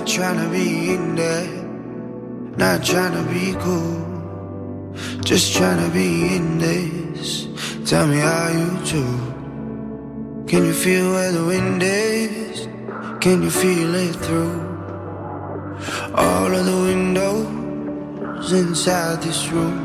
tryna be in there, not tryna be cool, just tryna be in this. Tell me how you do. Can you feel where the wind is? Can you feel it through all of the windows inside this room?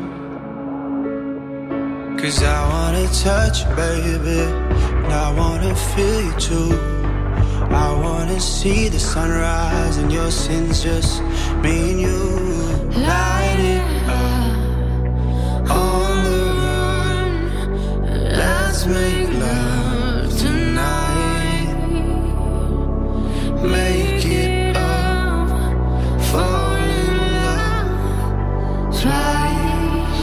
'Cause I wanna touch you, baby, and I wanna feel you too. I wanna see the sunrise and your sins, just me and you. Light it up on the run. Let's make love tonight. Make it up, fall in love twice.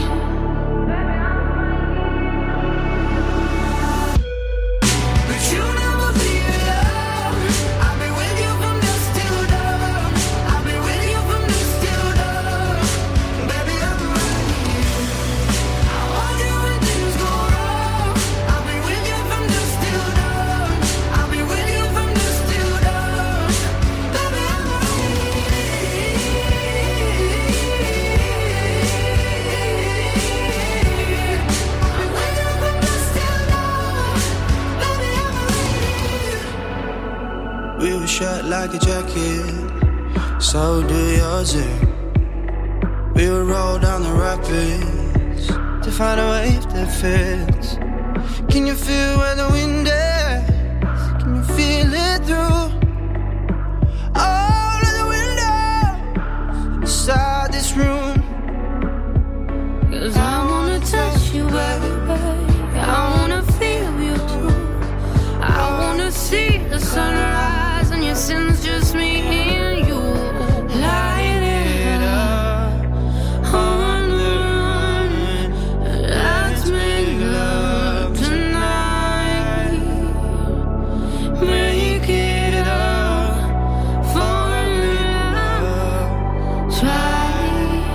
But you never be alone. I'll be with you from dusk till dawn. I'll be with you from dusk till dawn. Baby, I'm right here. I want you when things go wrong. I'll be with you from dusk till dawn. I'll be with you from dusk till dawn. Baby, I'm right here. I'm with you from dusk till dawn. Baby, I'm right here. We were shut like a jacket, so do yours. We would roll down the rapids to find a wave that fits. Can you feel where the wind is? Can you feel it through all of the windows inside this room? 'Cause I wanna touch you, baby. I wanna feel you too. I wanna see the sunrise and your sins, just me and you. Light it up on the run. Let's make love tonight. Make it up, fall in love twice.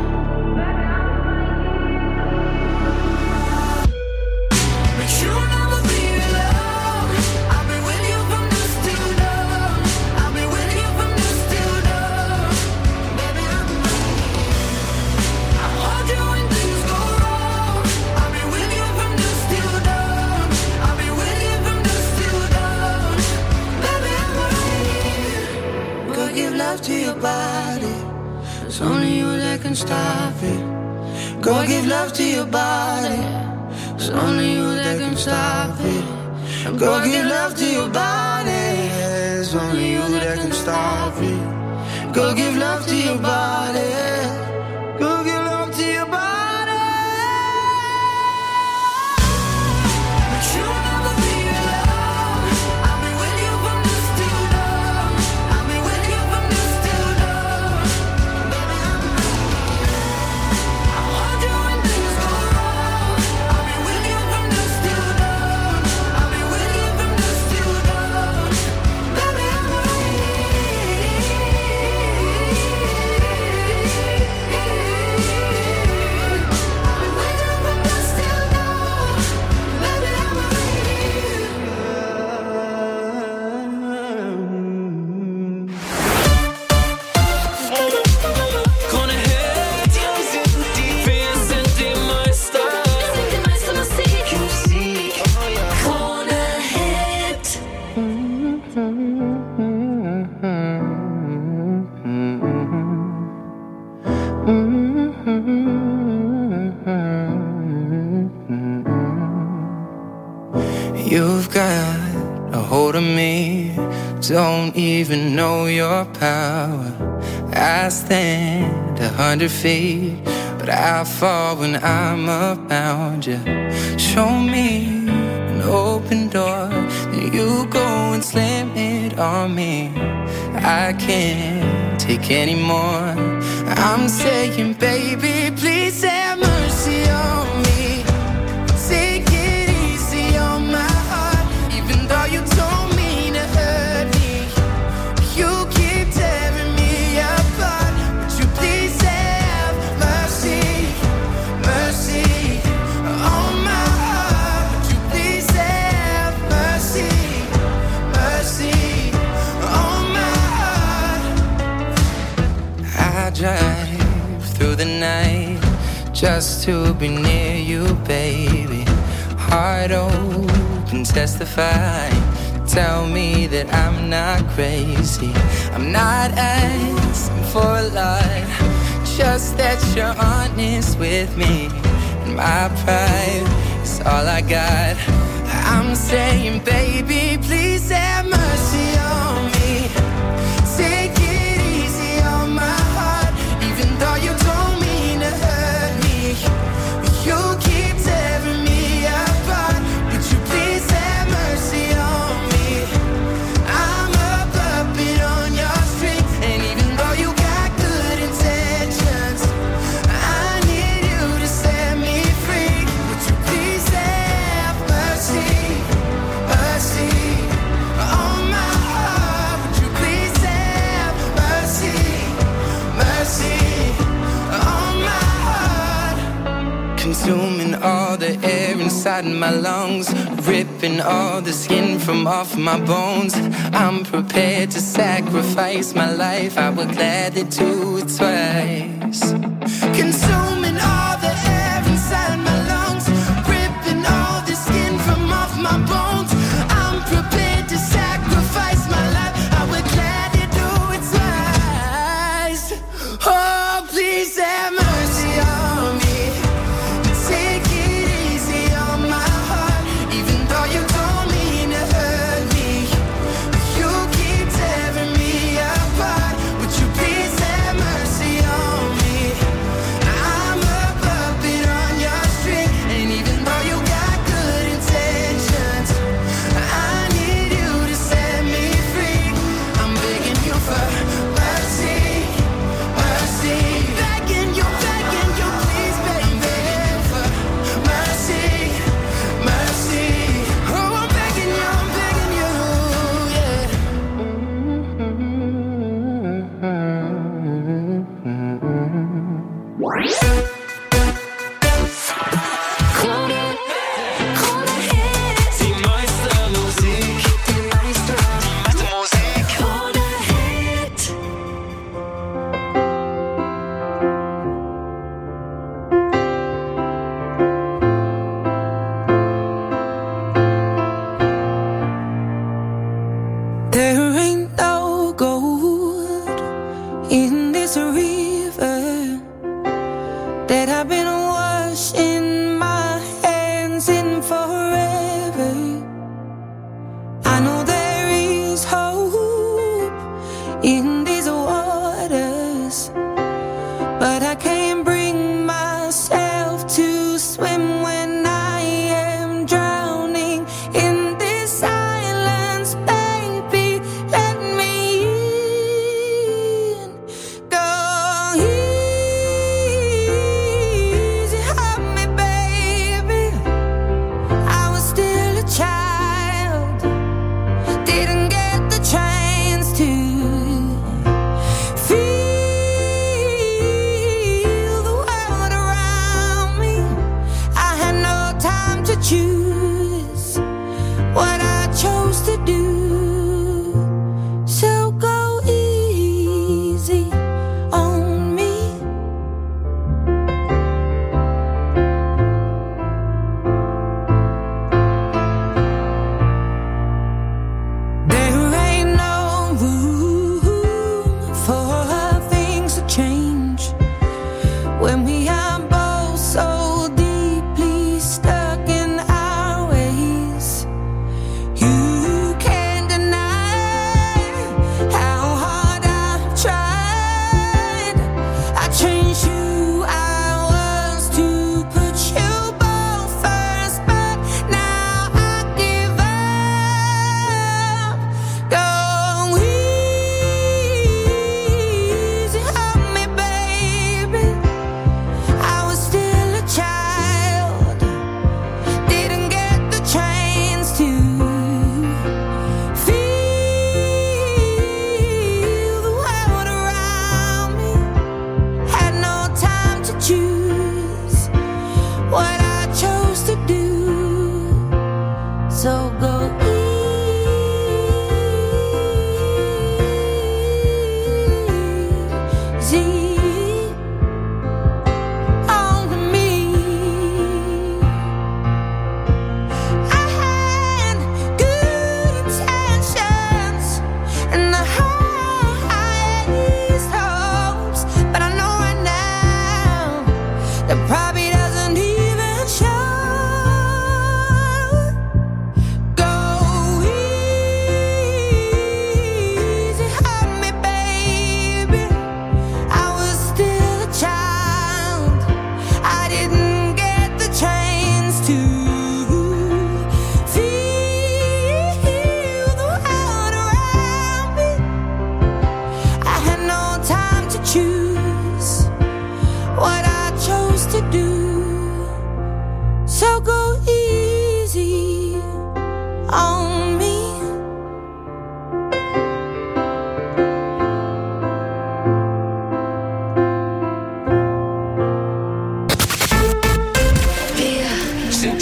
But you never be alone. I'll be with you from dusk till dawn. I'll be with you from dusk till dawn. Baby, I'm right here. I want you when things go wrong. I'll be with you from dusk till dawn. I'll be with you from dusk till dawn. Baby, I'm right here. Go give love to your body. It's only you that can stop it. Go give love to your body. It's only you that can stop it. Go give love to your body. It's only you that can stop it. Go give love to your body. Go give love to your body. But you never be alone. I'll be with you from dusk till dawn. I'll be with you from dusk till dawn. Baby, I'm right here. I want you when things go wrong. I'll be with you from dusk till dawn. I'll be with you from dusk till dawn. Baby, I'm right You've got a hold of me, don't even know your power. I stand 100 feet, but I fall when I'm around you. Show me an open door, then you go and slam it on me. I can't take any more. I'm saying, baby, please have mercy on me. Take it easy on my heart, even though you told me to hurt me. You keep tearing me apart. Would you please have mercy, mercy on my heart? Would you please have mercy, mercy on my heart? just to be near you, baby. Heart open, testify. Tell me that I'm not crazy. I'm not asking for a lot, just that you're honest with me. And my pride is all I got. I'm saying, baby, please have mercy on me. Take it easy on my heart, even though you don't mean to hurt me. You keep tearing me apart. Would you please have mercy on me? I'm a puppet on your string, and even though you got good intentions, I need you to set me free. Would you please have mercy, mercy on my heart? Would you please have mercy, mercy on my heart? Consuming all the air inside my lungs, ripping all the skin from off my bones. I'm prepared to sacrifice my life. I would gladly do it twice. Consuming all the air inside my lungs, ripping all the skin from off my bones. I'm prepared to sacrifice my life. I would gladly do it twice. Oh, please have mercy on me. Take it easy on my heart, even though you don't mean to hurt me. You keep tearing me apart. Would you please have mercy on me? I'm a puppet on your string, and even though you got good intentions, I need you to set me free. I'm begging you for mercy, mercy. Begging you, please, baby, for mercy, mercy. Oh, I'm begging you, Die meiste Musik. Die meiste Musik. Krone Hit. There ain't no gold in this river that I've been washing my hands in forever. I know there is hope in these waters, but I can't bring myself to swim when I am drowning in this silence. Baby, let me in. Go easy on me,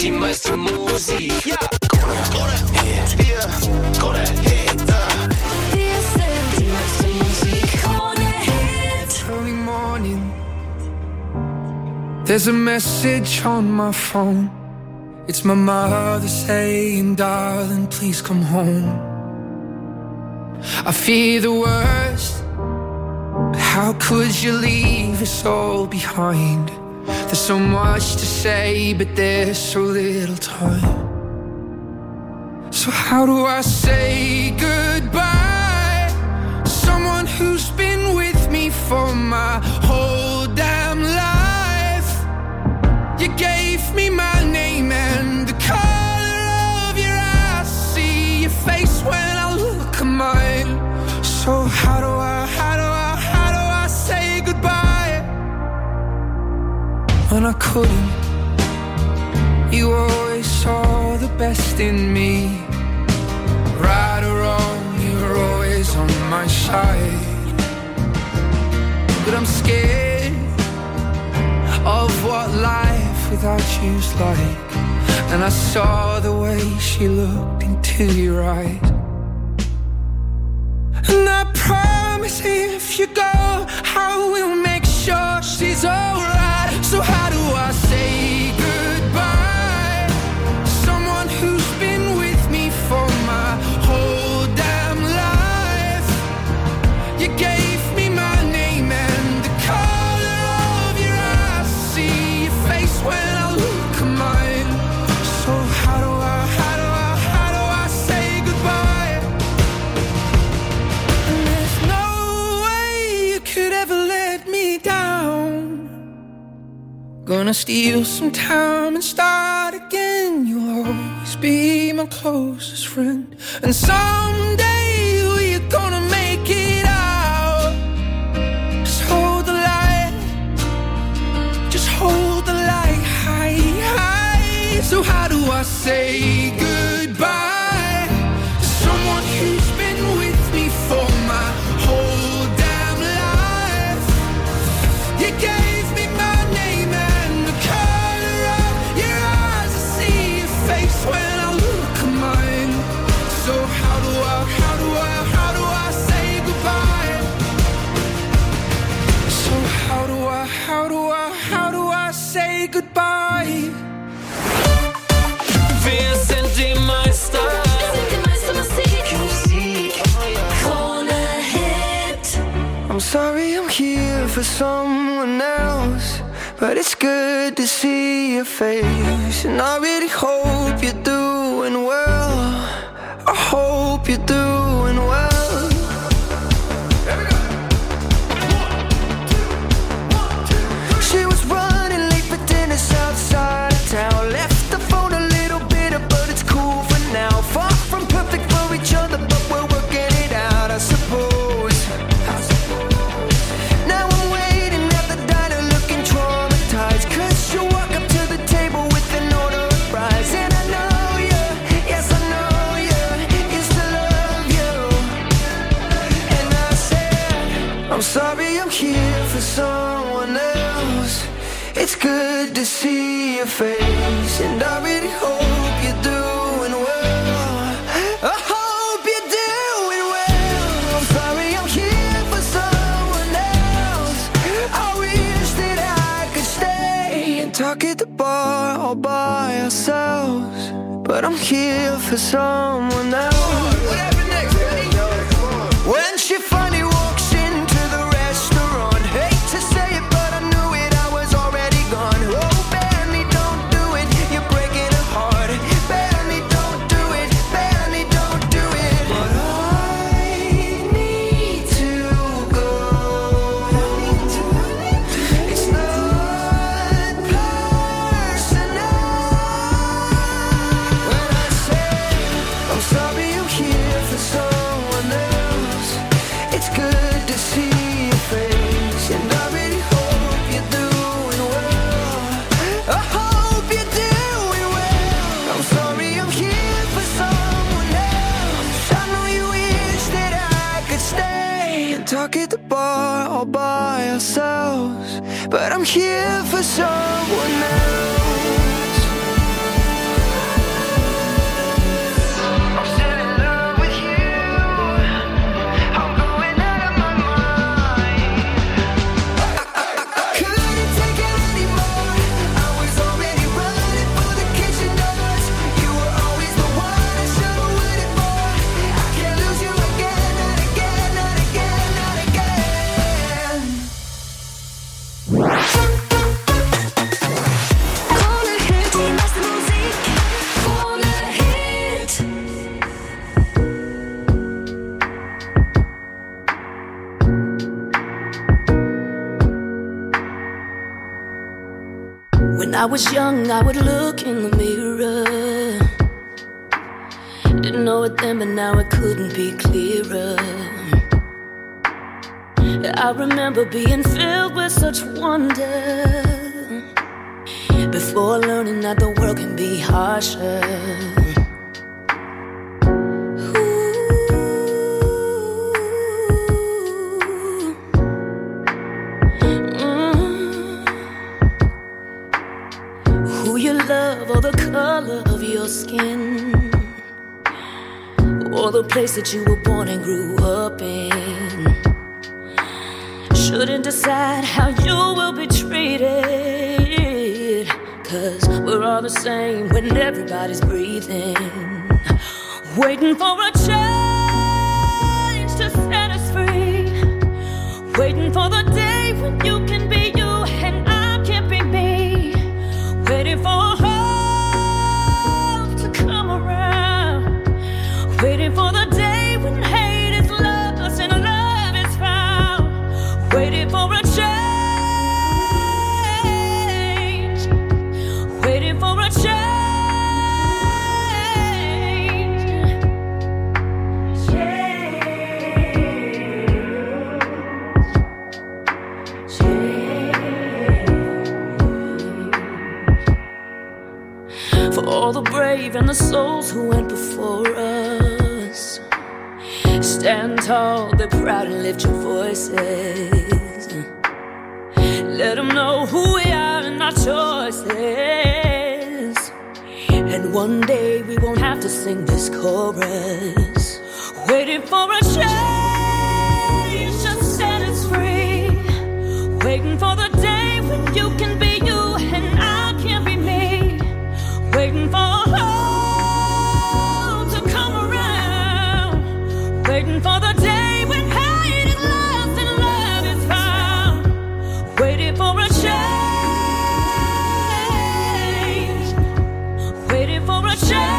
die meiste Musik. Ja, go that hit, yeah, go that hit. Wir sind die meiste Musik. Krone Hit. Early morning, there's a message on my phone. It's my mother saying, darling, please come home. I fear the worst. How could you leave us all behind? There's so much to say, but there's so little time. So how do I say goodbye? Someone who's been with me for my whole damn life. You gave me my name and the color of your eyes. See your face when I look at mine. So how do I say goodbye? When I couldn't, you always saw the best in me. Right or wrong, you were always on my side. But I'm scared of what life without you's like. And I saw the way she looked into your eyes. And I promise if you go, I will make sure she's alright. So how do I say goodbye? Someone who's been with me for my whole damn life. You gave me my name and the color of your eyes. See your face when I look at mine. So how do I say goodbye? And there's no way you could ever let me down. Gonna steal some time and start again. You'll always be my closest friend. And someday we're gonna make it out. Just hold the light. Just hold the light high, high. So how do I say goodbye to someone who's been with me for my whole damn life? You gave me my name and the color of your eyes. I see your face when I look at mine. So how do I say goodbye? So how do I say goodbye? Wir sind die Meister. Wir sind die meiste Musik. Musik. Krone Hit. I'm sorry I'm here for someone else, but it's good to see your face. And I really hope you're doing well. I hope you're doing well. She was running late for dinner outside of town. Left the phone a little bitter, but it's cool for now. Far from perfect for each other, but we're working it out, I suppose. Now I'm waiting at the diner looking traumatized, 'cause you walk up to the table with an order of fries. And I know you, yes I know you, used to love you. And I said, I'm sorry I'm here for someone else. It's good to see your face, and I really hope you're doing well. I hope you're doing well. I'm sorry I'm here for someone else. I wish that I could stay and talk at the bar all by ourselves, but I'm here for someone else. When she finally walks into the restaurant, hate to say it, but I knew it, I was already gone. Oh, Benny, don't do it, you're breaking her heart. Benny, don't do it, Benny, don't do it. But I need to go. It's not personal. When I say I'm sorry I'm here for someone else, it's good to see your face, and I really hope you're doing well. I hope you're doing well. I'm sorry I'm here for someone else. I know you wish that I could stay and talk at the bar all by ourselves, but I'm here for someone else. When I was young, I would look in the mirror. Didn't know it then, but now it couldn't be clearer. I remember being filled with such wonder before learning that the world can be harsher. Who you love, or the color of your skin, or the place that you were born and grew up in, shouldn't decide how you will be treated. 'Cause we're all the same when everybody's breathing, waiting for a change to set us free, waiting for the day when you can be you and I can be me, waiting for hope to come around, waiting for the day when hate is lost and love is found, waiting for a change, waiting for a change. For all the brave and the souls who went before us, stand tall, be proud and lift your voices. Let them know who we are and our choices. And one day we won't have to sing this chorus, waiting for a change to set us free, waiting for the day when you can be you and I can be me, waiting for hope to come around, waiting for the day when hate is lost and love is found, waiting for a change, waiting for a change.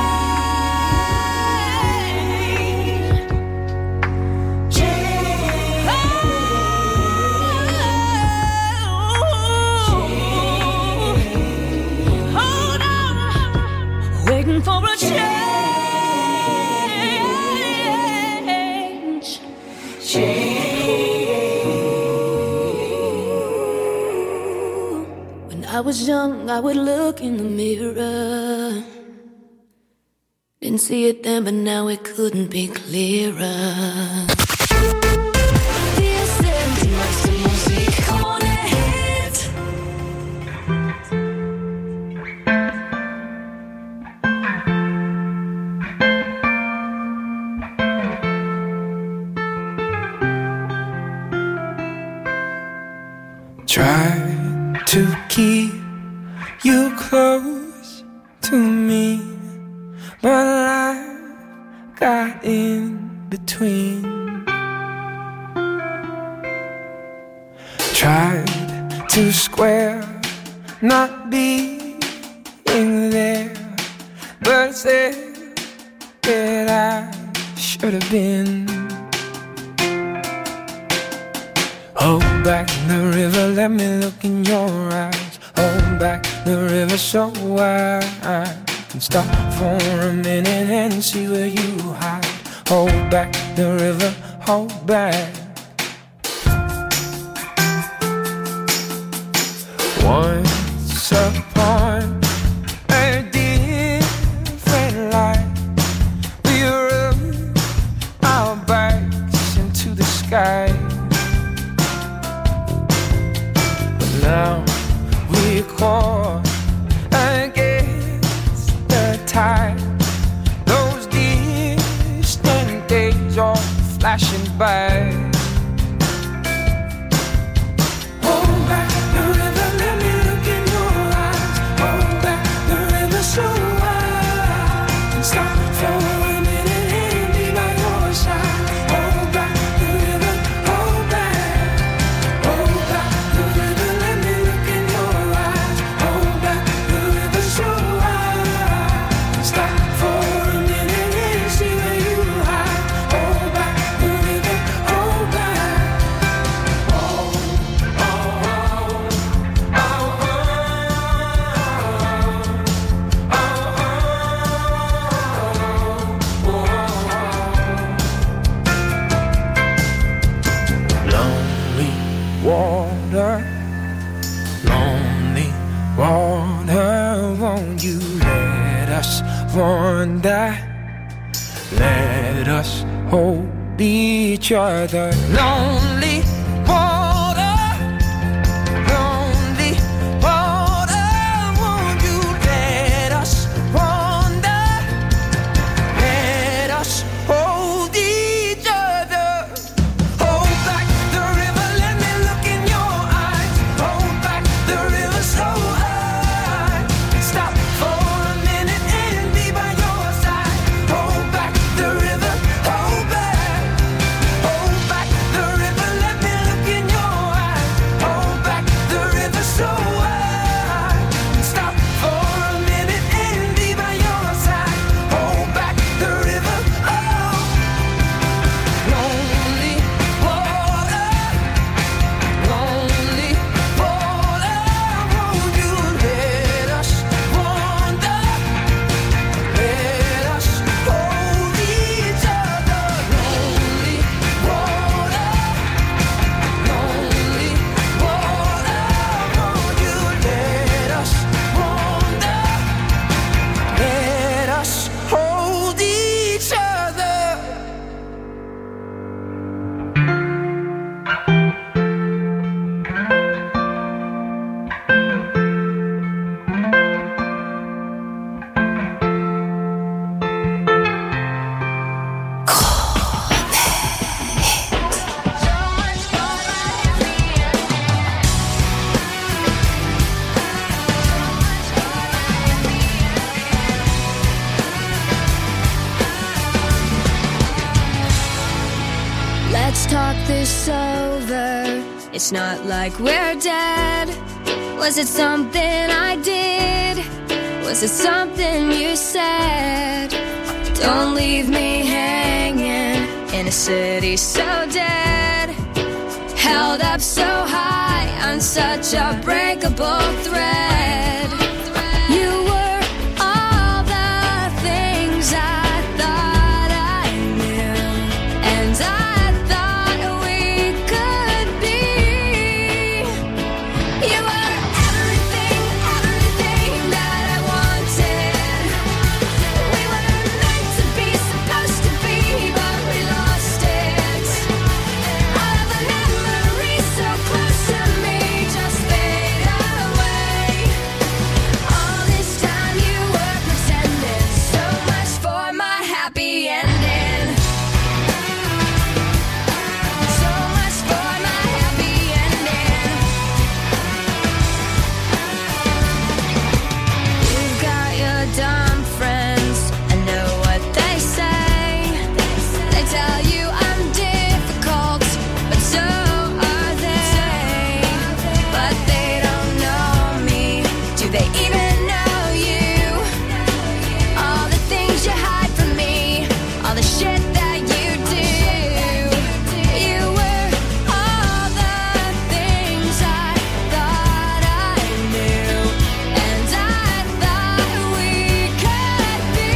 Hold on, waiting for a change. When I was young, I would look in the mirror. Didn't see it then, but now it couldn't be clearer. Wir sind die neueste Musik ohne Hit. Try to keep you close to me, but life got in between. Tried to square not being there, but said that I should have been. Hold back the river, let me look in your eyes. Hold back the river so I can stop for a minute and see where you hide. Hold back the river, hold back. Once upon a different life, we rubbed our backs into the sky. Now we're caught against the tide. Those distant days are flashing by. Hold back the river, let me look in you? Let us wander. Let us hold each other. Lonely water, lonely water. Won't you let us wander? Let us hold each other. Hold back the river, let me look in your eyes. Hold back the river so high. Stop for a minute and be by your side. Hold back the river, hold back. Hold back the river, let me look in your eyes. Hold back the river so high. Stop for a minute and be by your side. Hold back the river, oh. Lonely water, lonely water. Won't you let us wander? Let us hold each other. Lonely water, lonely water. Won't you let us wander? Let us hold each other. Let's talk this over. It's not like we're dead. Was it something I did? Was it something you said? Don't leave me hanging in a city so dead. Held up so high on such a breakable thread. You were all the things I thought I knew, and I thought we could be. You were everything, everything that I wanted. We were meant to be, supposed to be, but we lost it. All of the memories so close to me just fade away. All this time you were pretending, so much for my happy ending. So much for my happy ending. You've got your dumb friends, I know what they say. They tell you I'm difficult, but so are they. But they don't know me. Do they even know you? All the things you hide from me, all the shit that you do. You were all the things I thought I knew, and I thought we could be.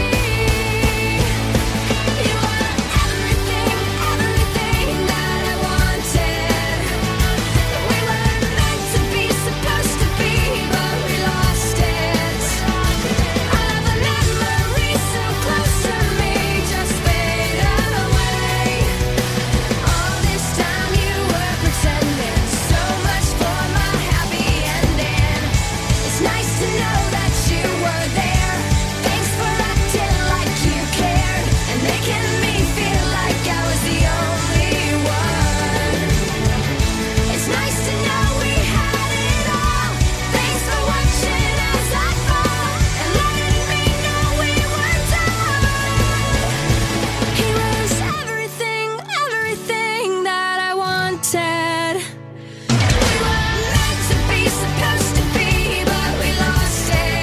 You were everything, everything that I wanted. We were meant to be, supposed to be, but we lost it. All of the memories so close to me just fade away. All this time you were pretending, so much for my happy ending. It's nice to know that you were there. Thanks for acting like you cared and making me feel like I was the only one. It's nice to know we had it all. Thanks for watching as I fall and letting me know we were done. He was everything, everything that I wanted. We were meant to be, supposed to be, but we lost it.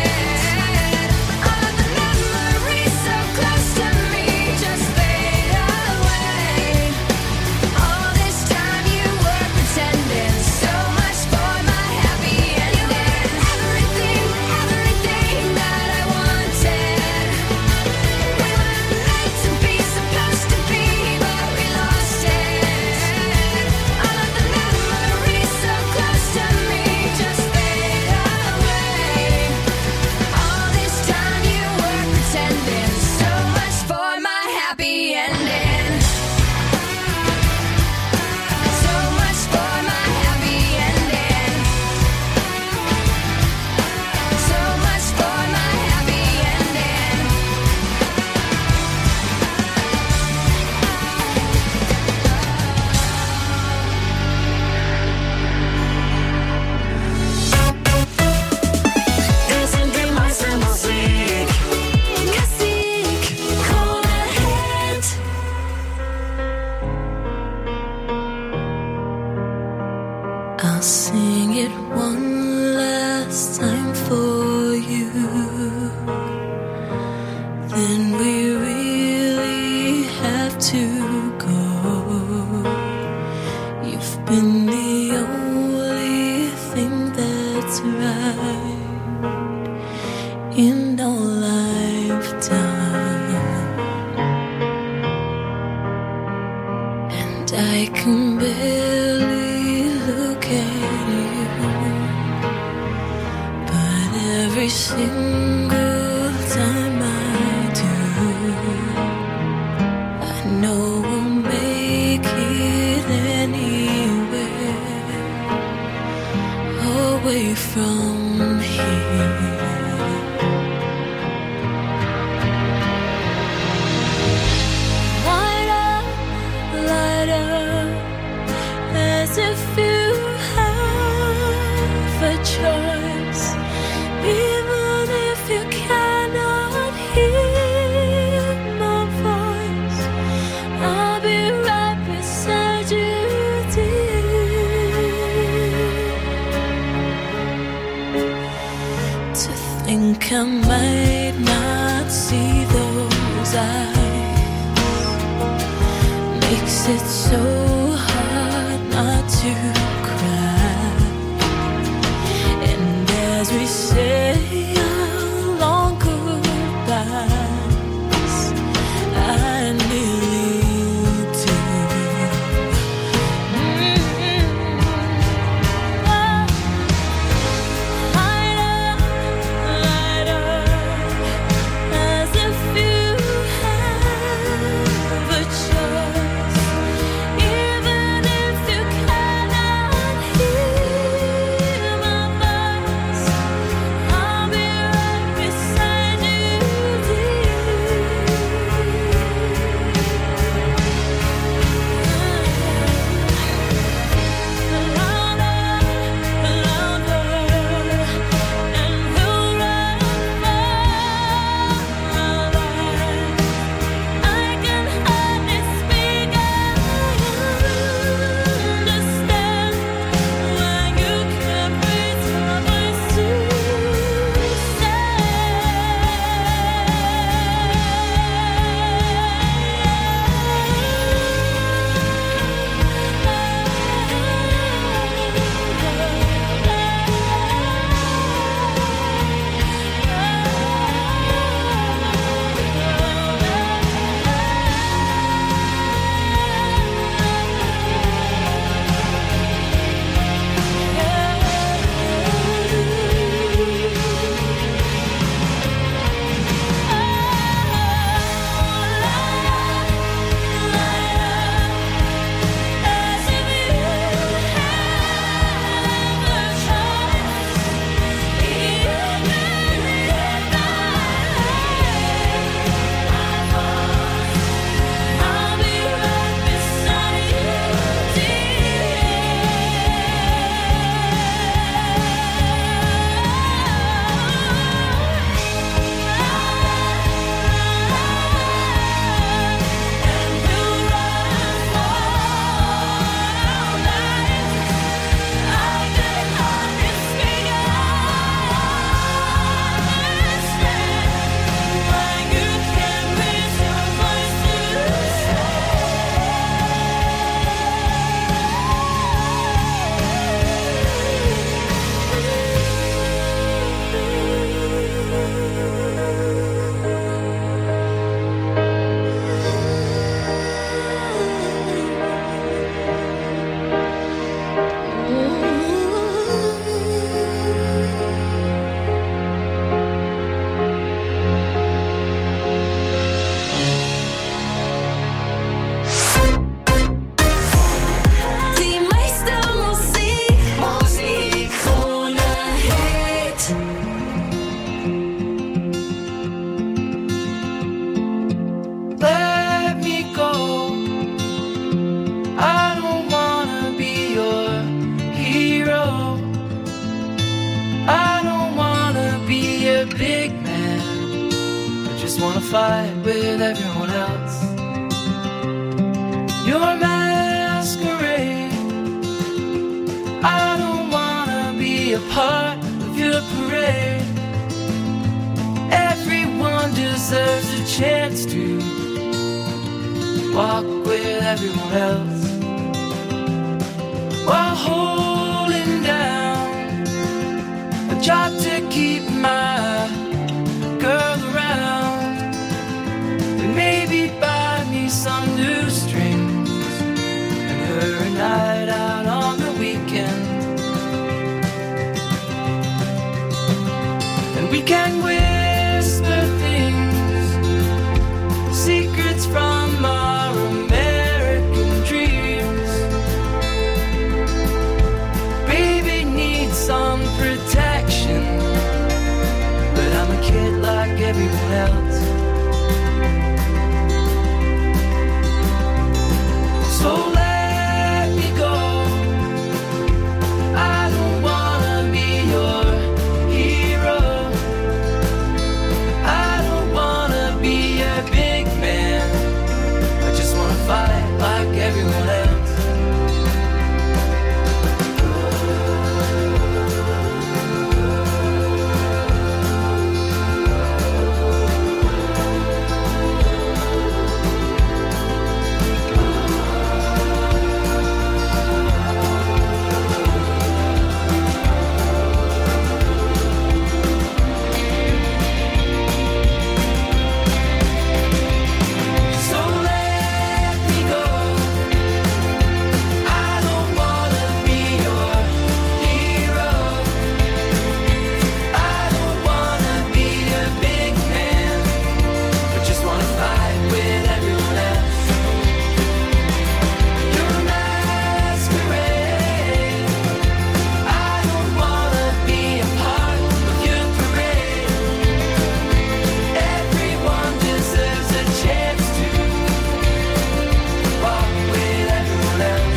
in no lifetime, and I can barely look at you, but every single time I do, I know we'll make it anywhere away from here. As if you have a choice, even if you cannot hear my voice, I'll be right beside you, dear. To think I might not see those eyes makes it so hard not to cry. And as we say our long goodbyes, I nearly do. Light up, as if you have a choice. Even if you cannot hear my voice, I'll be right beside you, louder, and we'll run for our lives. I can hardly speak. I understand why you can't raise your voice to Die meiste Musik ohne Hate. Let me go. I don't wanna be your hero. I don't wanna be a big man. I just wanna fight with everyone else. Your masquerade. I don't wanna be a part of your parade. Everyone deserves a chance to walk with everyone else while holding down a job to keep my can whisper things, secrets from our American dreams. Baby needs some protection, but I'm a kid like everyone else. So let me go. I don't wanna be your hero. I don't wanna be a big man. I just wanna fight like everyone else. So let me go. I don't wanna be your hero. I don't wanna be a big man. I just wanna fight with everyone else. You're a masquerade. I don't wanna be a part of your parade. Everyone deserves a chance to walk with everyone else.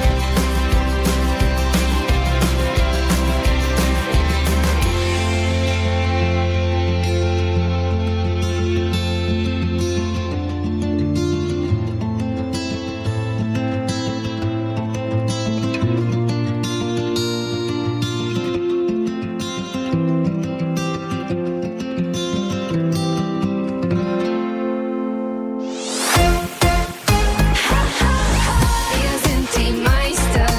Wir sind die Meister.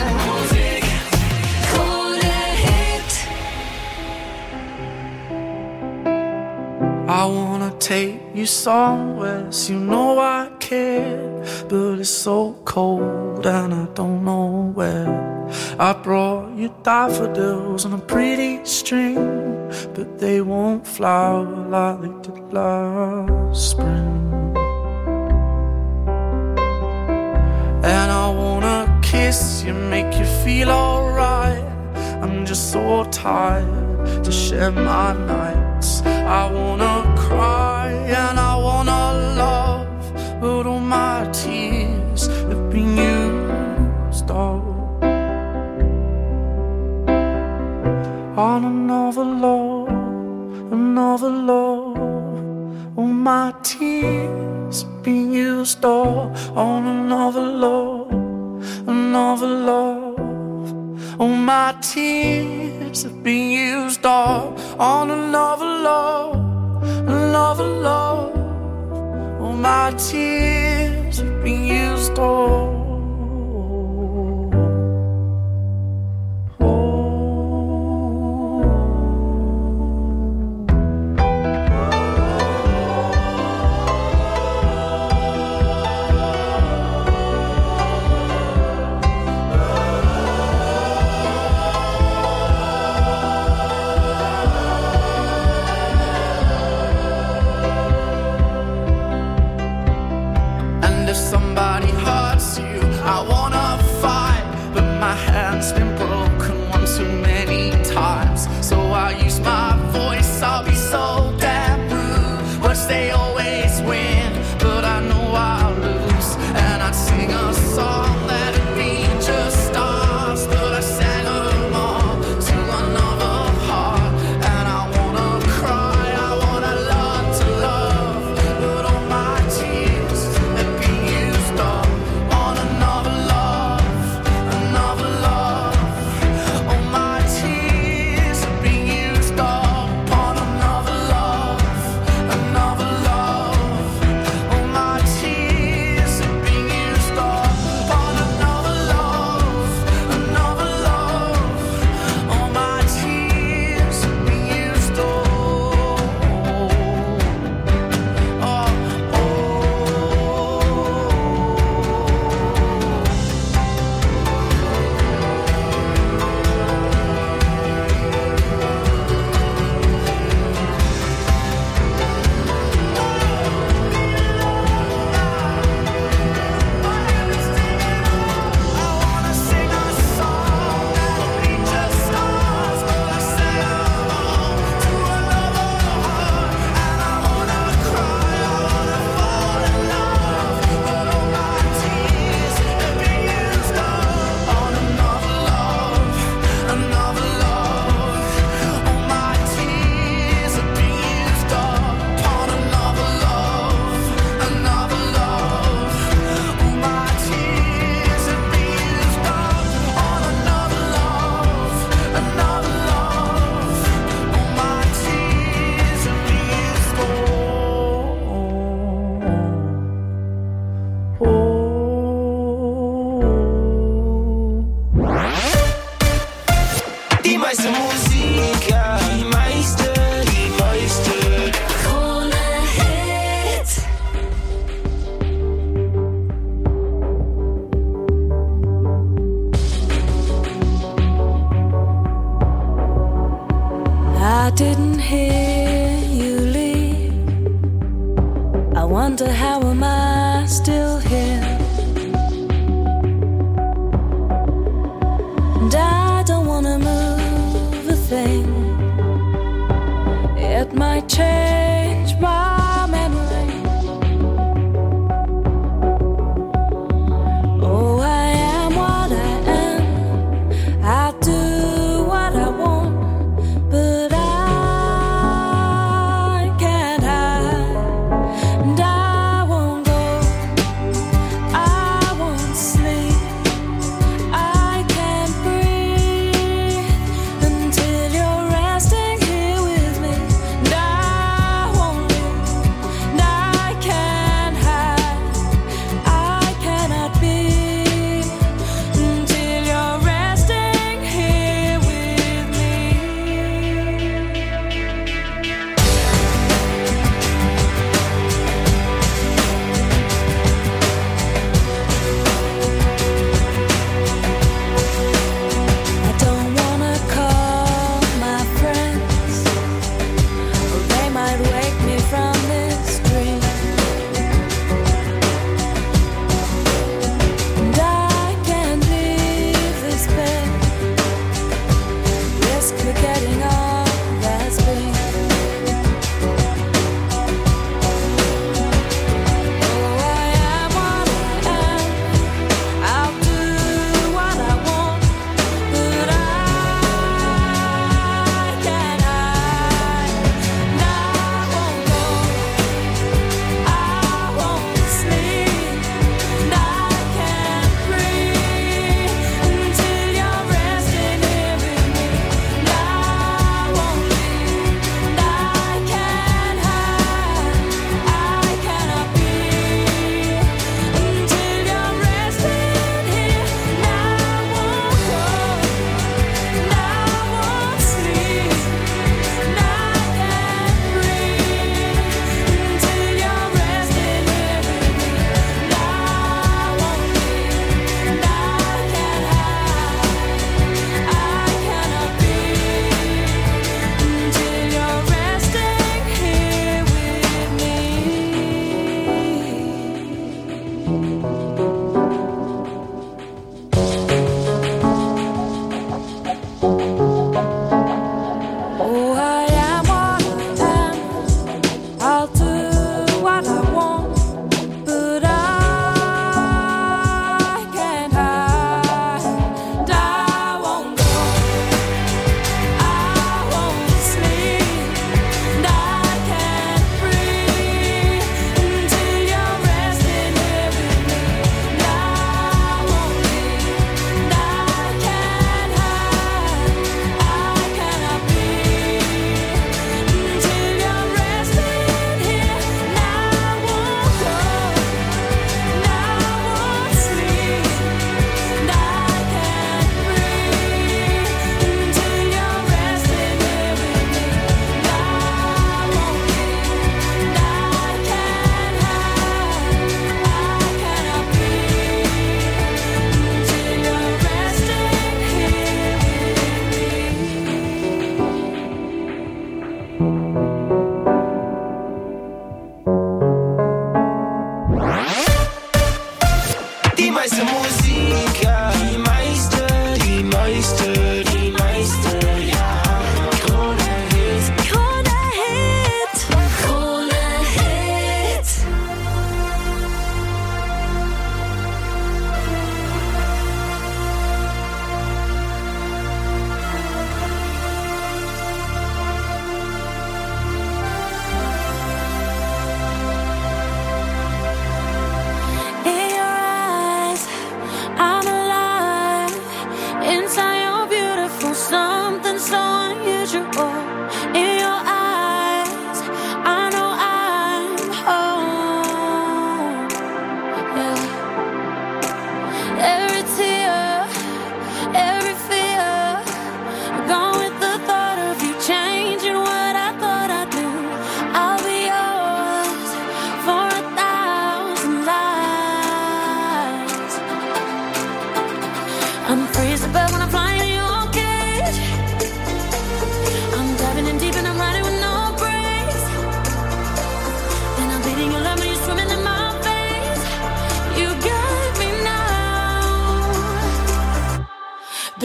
Krone Hit. I wanna take you somewhere, so you know I care, but it's so cold and I don't know where. I brought you daffodils on a pretty string, but they won't flower like they did last spring. And I wanna kiss you, make you feel alright. I'm just so tired to share my nights. I wanna cry and I wanna love, but all my tears have been used up on another love, another love. All my tears have been used up on another love, another love. All my tears have been used up on another love, another love. All my tears have been used up. And if somebody hurts you, Wonder how am I still here? And I don't wanna move a thing. It might change my memory. Oh, I am what I am. I do what I want, but I can't hide. And I won't go, I won't sleep, I can't breathe until you're resting here with me. And I won't leave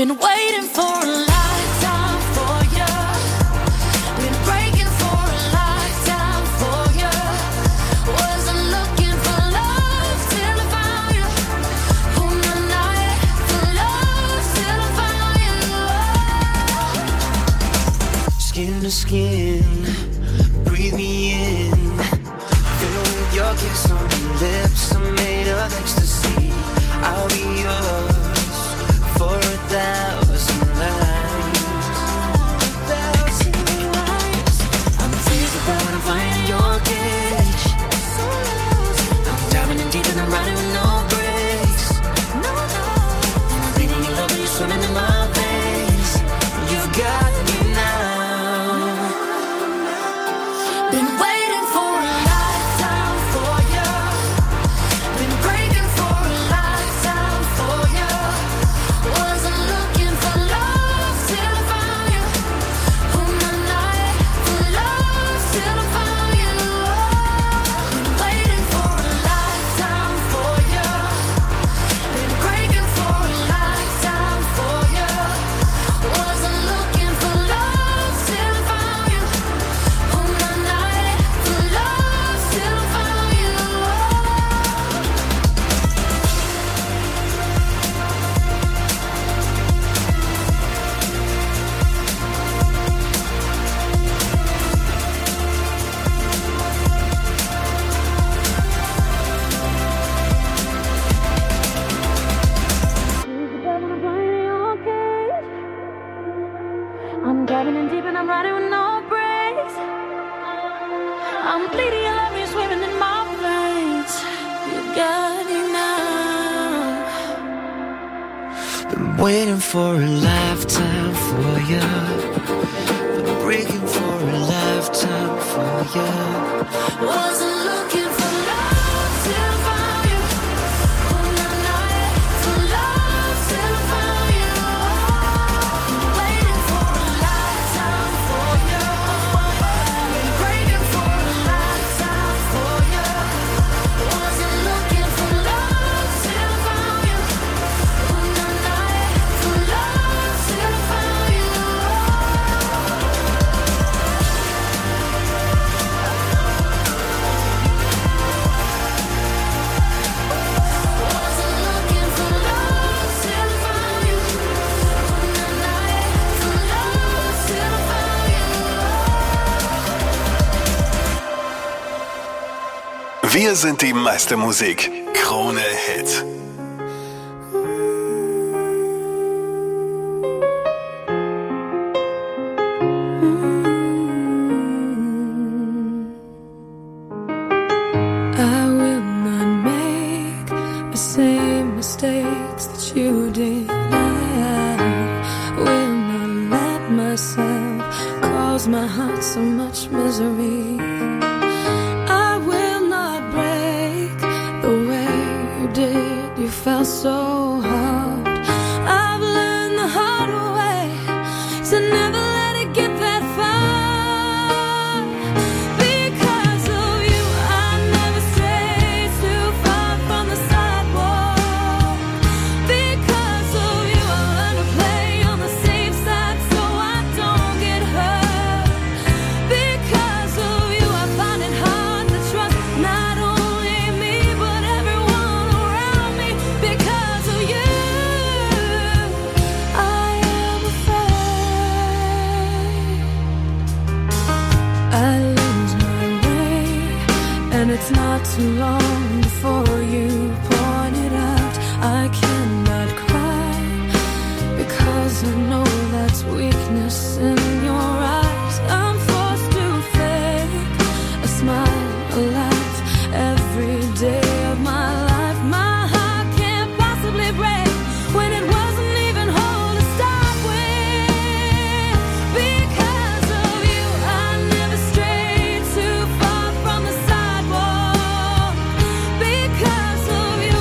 Been waiting for a lifetime for you. Been breaking for a lifetime for you. Wasn't looking for love till I found you. On the night for love till I found you. Skin to skin, breathe me in. Fill with your kiss on your lips. I'm made of ecstasy. I'll be yours for 1,000 lives. I'm invisible when I'm flying in your cage. I'm diving in deep and I'm riding with no brakes. I'm bleeding your love when you're swimming in my veins. You've got me now. Been waiting for a lifetime for you. Been breaking for a lifetime for you. Wasn't looking for love till I found you. On the night for love till I found you. Been waiting for a lifetime for you. Been breaking for a lifetime for you. Wasn't looking for love till I found you. On the night for love till I found you. I'm diving in deep and I'm riding with no brakes. I'm bleeding your love, you're swimming in my veins. You got it now. Been waiting for a lifetime for you. Been breaking for a lifetime for you. Wasn't looking for love till I found you. On the night for love till I found you. Waiting for a lifetime for you. Been breaking for a lifetime for you. Wasn't looking for love till I found you. On the night for love till I found you. Wasn't looking for love till I found you. On the night for love till I found you. Wir sind die Meistermusik. Krone Hit. I will not make the same mistakes that you did. I will not let myself cause my heart so much misery. I will not break the way you did. You felt so hard. I've learned the hard way to never let it get that far. Because of you, I never strayed too far from the sidewalk. Because of you, I learned to play on the safe side so I don't get hurt. Because of you, I find it hard to trust not only me but everyone around me. Because of you, I am afraid. I lose my way, and it's not too long before you point it out. I cannot cry because I know that's weakness in your eyes. I'm forced to fake a smile, a laugh every day of my life. My heart can't possibly break when it wasn't even whole to start with. Because of you, I never strayed too far from the sidewalk. Because of you,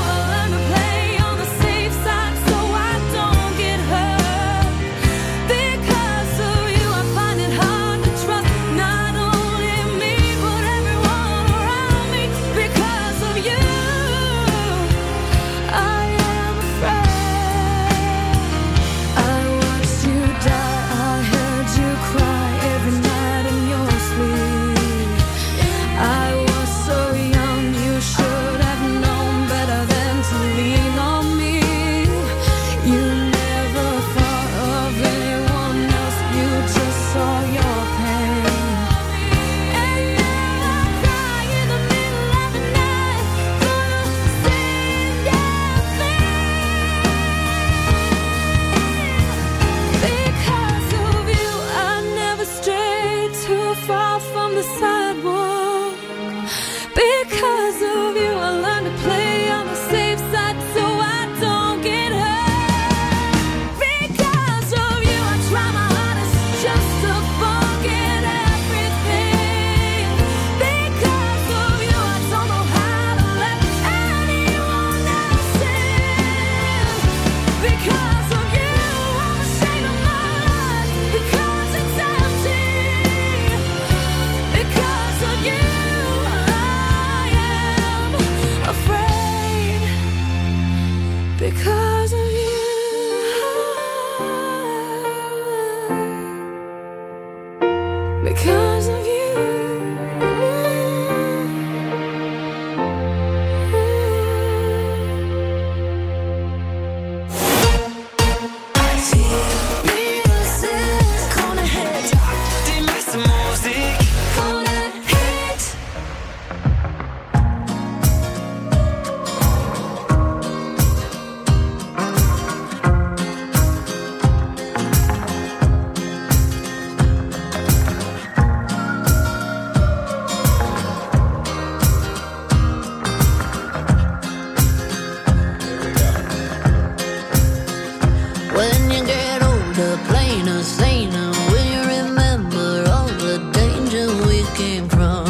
you came from.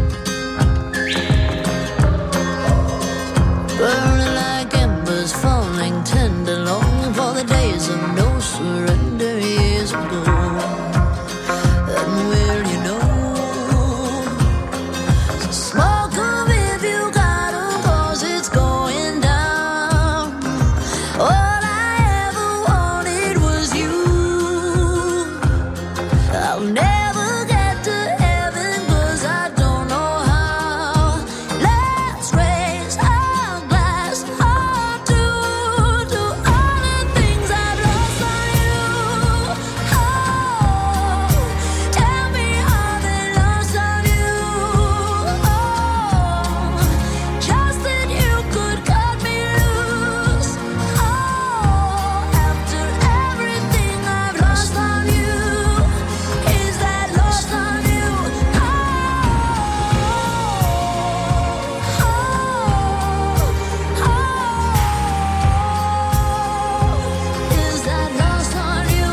Burning like embers, falling tender, longing for the days of no surrender years ago. And will you know? So smoke 'em if you got 'em, 'cause it's going down. All I ever wanted was you. I'll never get to heaven 'cause I don't know how. Let's raise our glass all to all the things I've lost on you. Oh, tell me how they lost on you. Oh, just that you could cut me loose. Oh, after everything I've lost on you. Is that lost on you? Oh, is that lost on you?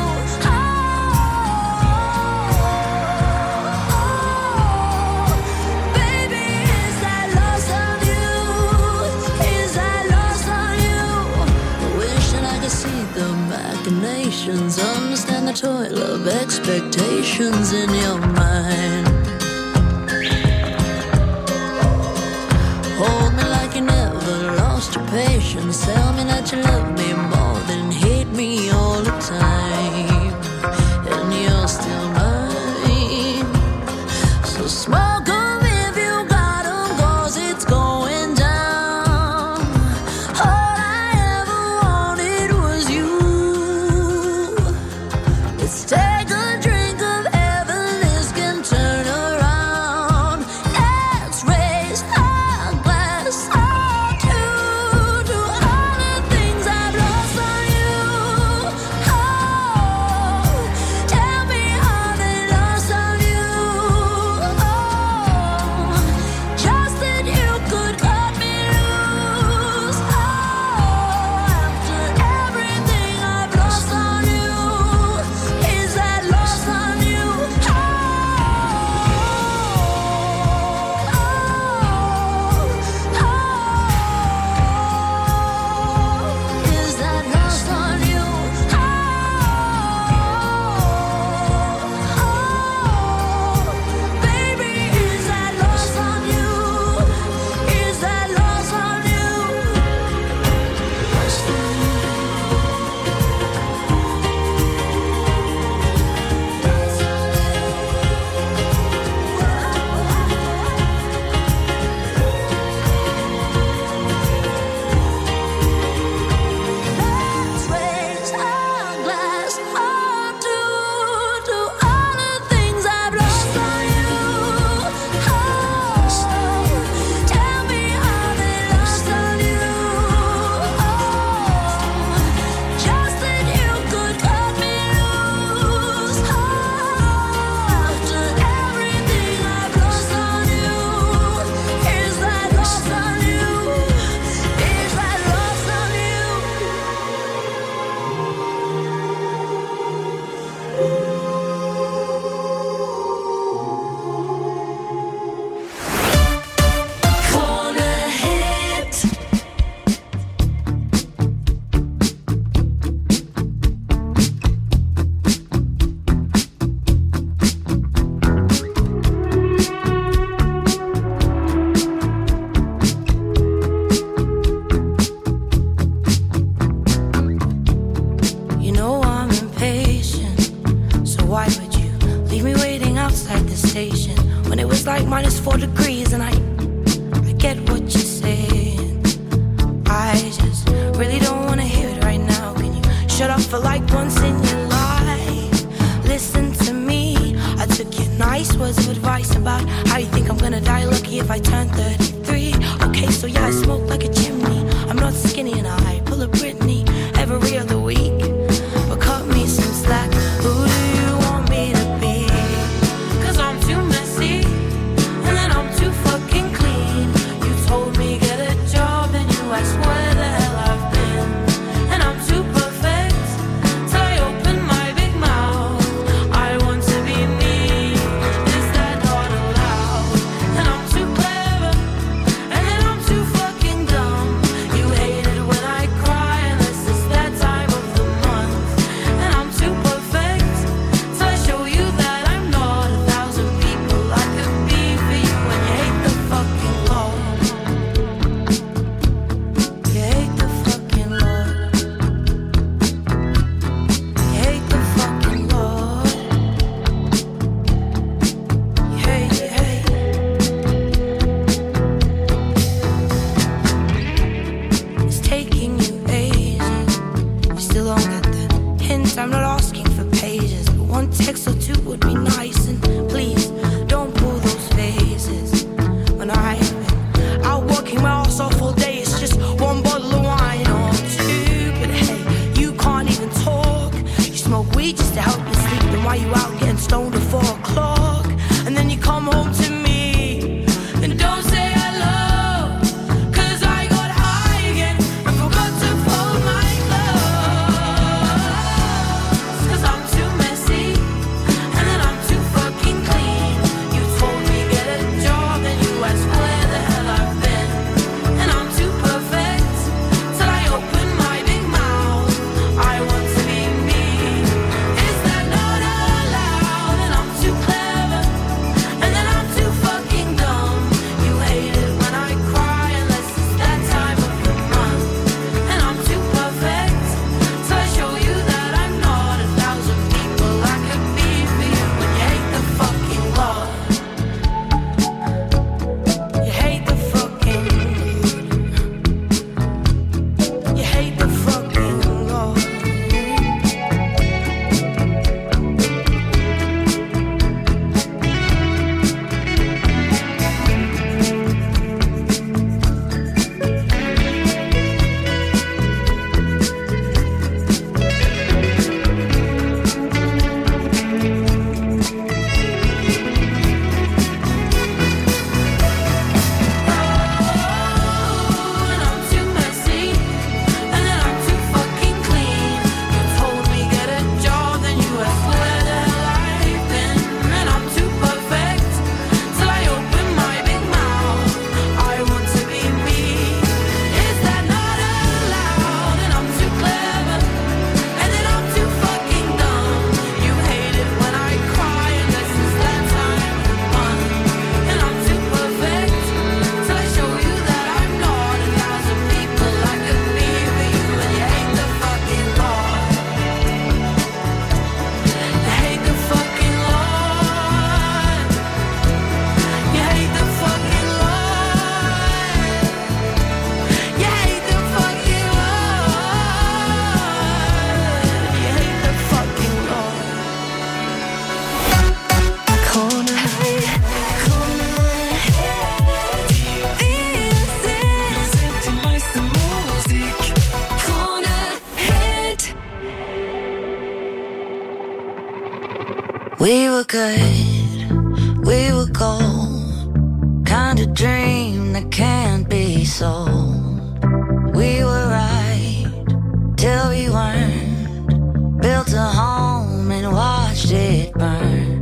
Baby, is that lost on you? Is that lost on you? Wishing I could see the machinations, understand the toil of expectations in your mind. Hold me like you never lost your patience. Tell me that you love me more than hate me all the time. And you're still mine. So smoke 'em if you got 'em, 'cause it's going down. All I ever wanted was you. Let's take a drink of heaven, this can turn around. Let's raise our glass all to all the things I've lost on you. Oh, tell me how they lost on you. Oh, just that you could cut me loose. Oh, after everything I've lost on you. Is that lost on you? Oh, is that lost on you? Baby, is that lost on you? Is that lost on you? Let's raise our glass all to all the things I've lost on you. Oh, tell me how they lost on you. Oh, just that you could cut me loose. Oh, after everything I've lost on you. Is that lost on you? Is that lost on you? Corner hit. You know I'm impatient, so why would you leave me waiting outside the station when it was like -4 degrees? And I get what you're saying. I just really don't wanna hear it right now. Can you shut up for like once in your life? Listen to me. I took your nice words of advice about how you think I'm gonna die lucky if I turn 33. Okay, so yeah, I smoke like a chimney. I'm not skinny and I pull a Britney every other week. But cut me some slack. Who do you want me to be? 'Cause I'm too messy and then I'm too fucking clean. You told me get a job and you asked where the hell I've been. And I'm too perfect, so I open my big mouth. I want to be me. Is that not allowed? good, we were gold. Kind of dream that can't be sold. We were right till we weren't. Built a home and watched it burn.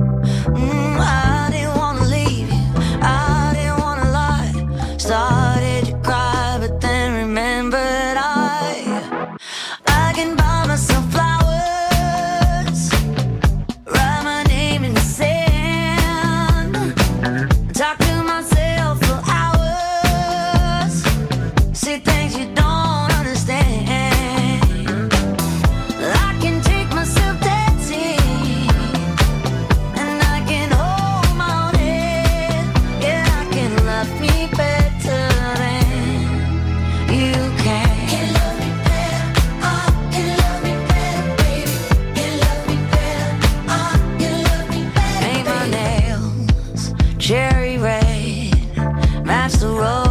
I didn't wanna leave you, I didn't wanna lie. Started to cry, but then remembered I can buy myself flowers, write my name in the sand, talk to myself for hours, see things you don't understand. I can take myself dancing, and I can hold my own head. Yeah, I can love me better than you can. Can love me better, can love me better, baby. Can love me better, can love me better. Paint my nails cherry red, match the road